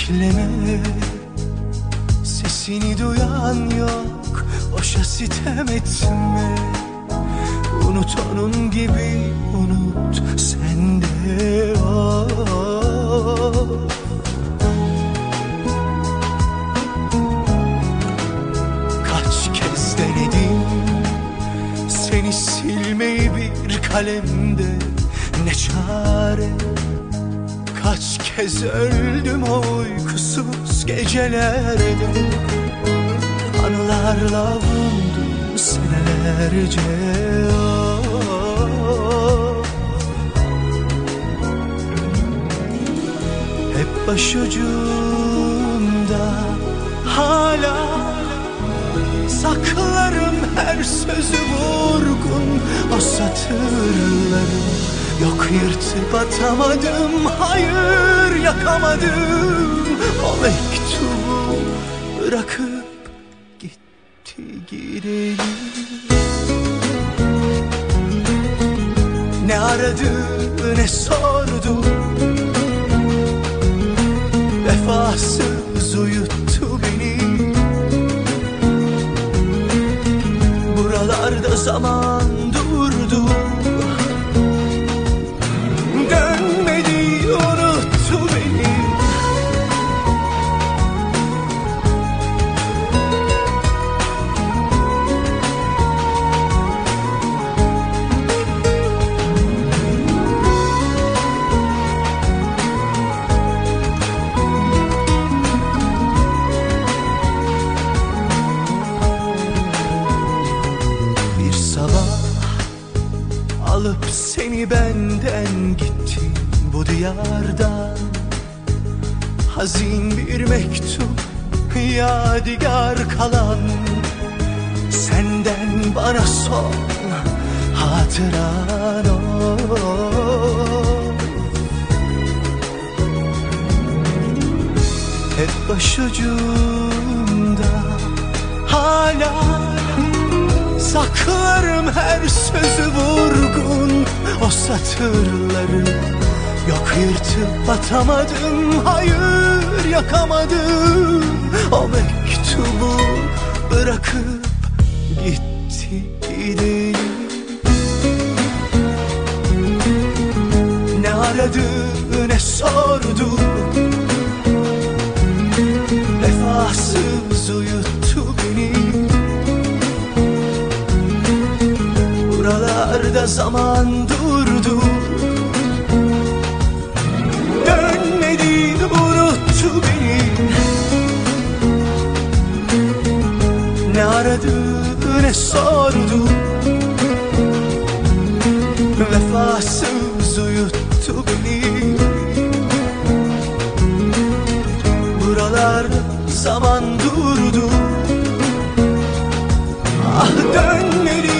bekleme, sesini duyan yok, boşa sitem etme. Unut onun gibi, unut sen de o. Kaç kez denedim seni silmeyi bir kalemde, ne çare. Kaç kez öldüm o uykusuz gecelerde, anılarla avundum senelerce. Hep başucumda hala saklarım her sözü vurgun, o satırlarım. Yok yırtıp atamadım, hayır yakamadım. O mektubu bırakıp gitti gidelim. Ne aradı ne sordu, vefasız uyuttu beni. Buralarda zaman durdu, dönmedi, unuttu beni. Bir sabah alıp seni benden gitti bu diyardan. Hazin bir mektup, yadigar kalan, senden bana son hatıran o. Hep başucumda hala saklarım her sözü vurgun, o satırları. Yok yırtıp atamadım, hayır yakamadım. O mektubu bırakıp gitti gidelim. Ne aradı ne sordu, vefasız uyuttu beni. Buralarda zaman durdu, dönmedi, unuttu beni. Ne aradı ne sordu, vefasız uyuttu beni. Buralarda zaman durdu, ah dönmedi.